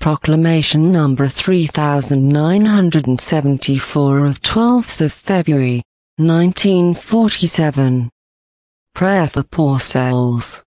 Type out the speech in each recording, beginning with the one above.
Proclamation number 3974 of 12th of February, 1947. Prayer for poor souls.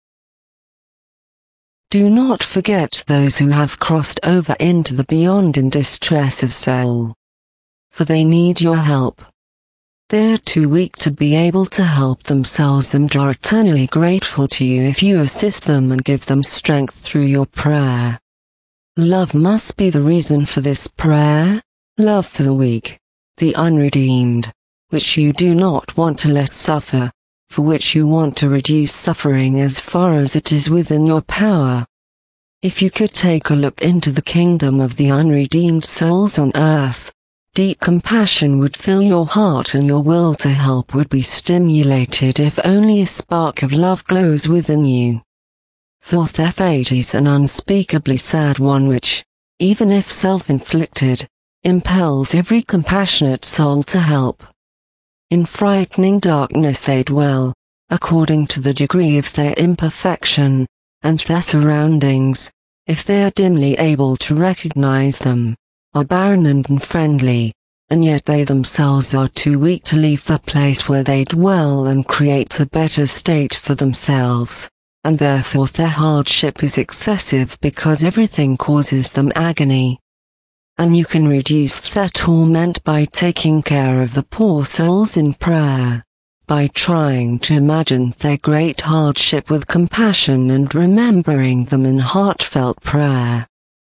Do not forget those who have crossed over into the beyond in distress of soul, for they need your help. They are too weak to be able to help themselves and are eternally grateful to you if you assist them and give them strength through your prayer. Love must be the reason for this prayer, love for the weak, the unredeemed, which you do not want to let suffer, for which you want to reduce suffering as far as it is within your power. If you could take a look into the kingdom of the unredeemed souls on earth, deep compassion would fill your heart and your will to help would be stimulated if only a spark of love glows within you. For their fate is an unspeakably sad one which, even if self-inflicted, impels every compassionate soul to help. In frightening darkness they dwell, according to the degree of their imperfection, and their surroundings, if they are dimly able to recognize them, are barren and unfriendly, and yet they themselves are too weak to leave the place where they dwell and create a better state for themselves, and therefore their hardship is excessive because everything causes them agony. And you can reduce their torment by taking care of the poor souls in prayer, by trying to imagine their great hardship with compassion and remembering them in heartfelt prayer.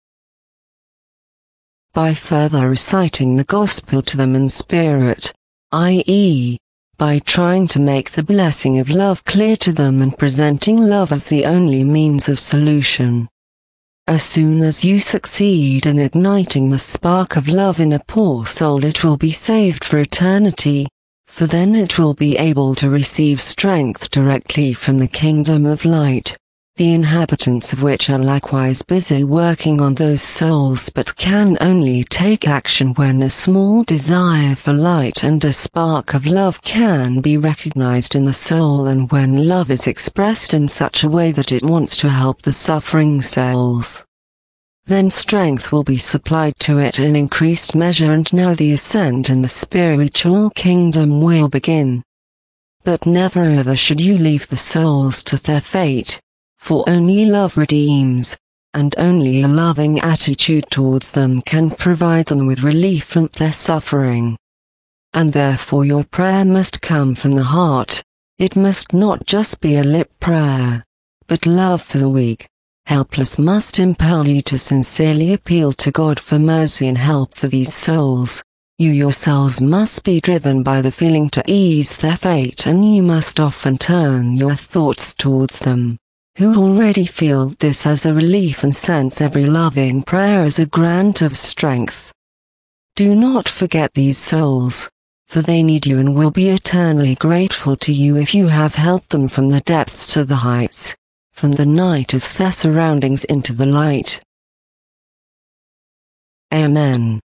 By further reciting the gospel to them in spirit, i.e., by trying to make the blessing of love clear to them and presenting love as the only means of solution. As soon as you succeed in igniting the spark of love in a poor soul, it will be saved for eternity, for then it will be able to receive strength directly from the kingdom of light, the inhabitants of which are likewise busy working on those souls but can only take action when a small desire for light and a spark of love can be recognized in the soul, and when love is expressed in such a way that it wants to help the suffering souls. Then strength will be supplied to it in increased measure, and now the ascent in the spiritual kingdom will begin. But never ever should you leave the souls to their fate, for only love redeems, and only a loving attitude towards them can provide them with relief from their suffering. And therefore your prayer must come from the heart. It must not just be a lip prayer, but love for the weak, helpless must impel you to sincerely appeal to God for mercy and help for these souls. You yourselves must be driven by the feeling to ease their fate, and you must often turn your thoughts towards them, who already feel this as a relief and sense every loving prayer as a grant of strength. Do not forget these souls, for they need you and will be eternally grateful to you if you have helped them from the depths to the heights, from the night of their surroundings into the light. Amen.